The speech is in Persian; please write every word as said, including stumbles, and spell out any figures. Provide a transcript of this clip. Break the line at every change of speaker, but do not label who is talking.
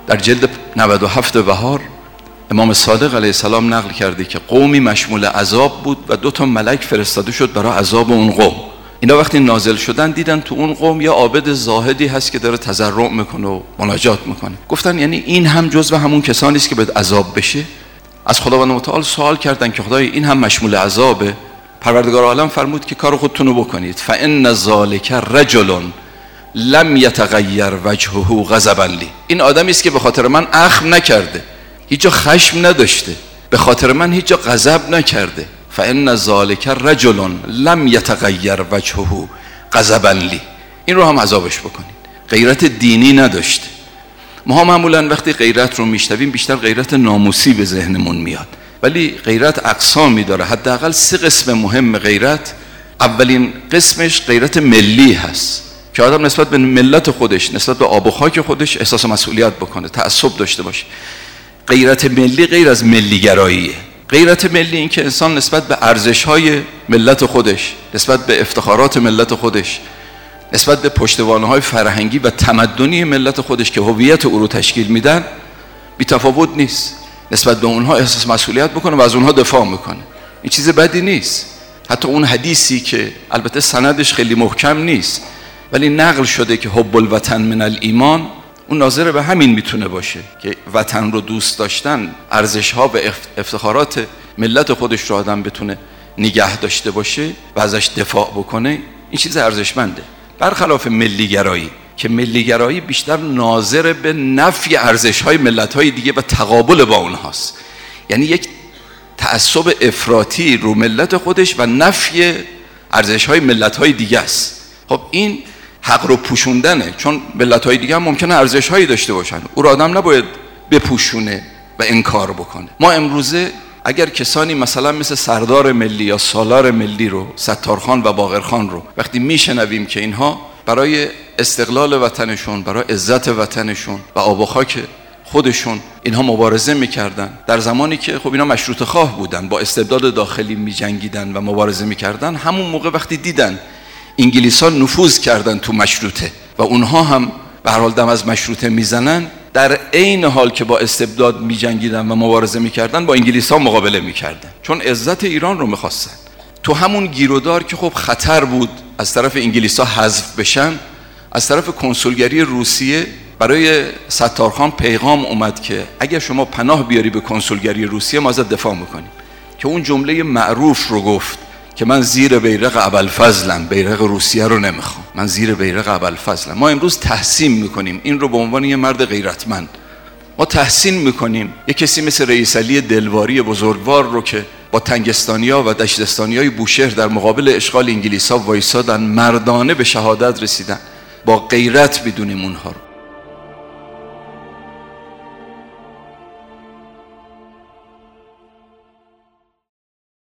در جلد نود و هفت بهار امام صادق علیه السلام نقل کرده که قومی مشمول عذاب بود و دو تا ملک فرستاده شد برای عذاب اون قوم. اینا وقتی نازل شدن دیدن تو اون قوم یا عابد زاهدی هست که داره تضرع میکنه و مناجات میکنه. گفتن یعنی این هم جزو همون کسانی است که باید عذاب بشه؟ از خداوند متعال سوال کردن که خدای این هم مشمول عذابه؟ پروردگار عالم فرمود که کار خودتون رو بکنید. فان ذلک رجل لم یتغیر وجهه غضبا لی. این آدمی است که به خاطر من اخم نکرده، هیچ جا خشم نداشته، به خاطر من هیچ جا غضب نکرده. فان ذلک رجل لم یتغیر وجهه غضبا لی. این رو هم عذابش بکنید. غیرت دینی نداشته. ما معمولا وقتی غیرت رو میشنویم بیشتر غیرت ناموسی به ذهنمون میاد، ولی غیرت اقسامی داره. حداقل سه قسم مهم غیرت. اولین قسمش غیرت ملی هست که آدم نسبت به ملت خودش، نسبت به آب و خاک خودش احساس مسئولیت بکنه، تعصب داشته باشه. غیرت ملی غیر از ملیگراییه. غیرت ملی این که انسان نسبت به ارزش‌های ملت خودش، نسبت به افتخارات ملت خودش، نسبت به پشتوانه‌های فرهنگی و تمدنی ملت خودش که هویت او رو تشکیل میدن بی تفاوت نیست. نسبت به اونها احساس مسئولیت بکنه و از اونها دفاع میکنه. این چیز بدی نیست. حتی اون حدیثی که البته سندش خیلی محکم نیست ولی نقل شده که حب الوطن من الایمان، اون ناظر به همین میتونه باشه که وطن رو دوست داشتن، ارزش‌ها و افتخارات ملت خودش رو آدم بتونه نگه داشته باشه و ازش دفاع بکنه. این چیز ارزشمنده، برخلاف ملیگرایی که ملیگرایی بیشتر ناظر به نفی ارزش‌های ملت‌های دیگه و تقابل با اونهاست. یعنی یک تعصب افراطی رو ملت خودش و نفی ارزش‌های ملت‌های دیگه است. خب این حق رو پوشوندنه، چون ملت‌های دیگه هم ممکنه ارزش‌هایی داشته باشن، او رو آدم نباید بپوشونه و انکار بکنه. ما امروزه اگر کسانی مثلا مثل سردار ملی یا سالار ملی رو، ستارخان و باقرخان رو وقتی میشنویم که اینها برای استقلال وطنشون، برای عزت وطنشون و آب و خاک خودشون اینها مبارزه میکردن، در زمانی که خب اینا مشروطه خواه بودن، با استبداد داخلی میجنگیدن و مبارزه میکردن، همون موقع وقتی دیدن انگلیس‌ها نفوذ کردن تو مشروطه و اونها هم به هر حال دم از مشروطه میزنن، در عین حال که با استبداد میجنگیدن و مبارزه میکردن با انگلیس‌ها مقابله میکردن، چون عزت ایران رو میخواستن. تو همون گیرودار که خب خطر بود از طرف انگلیس‌ها حذف بشن، از طرف کنسولگری روسیه برای ستارخان پیغام اومد که اگر شما پناه بیاری به کنسولگری روسیه ما ازت دفاع میکنیم، که اون جمله معروف رو گفت که من زیر بیرق ابوالفضلم، بیرق روسیه رو نمیخوام، من زیر بیرق ابوالفضلم. ما امروز تحسین میکنیم این رو به عنوان یه مرد غیرتمند. ما تحسین میکنیم یه کسی مثل رئیس علی دلواری بزرگوار رو که با تنگستانیا و دشتستانیای بوشهر در مقابل اشغال انگلیس‌ها وایسادن، مردانه به شهادت رسیدن، با غیرت بدونیم اونها رو.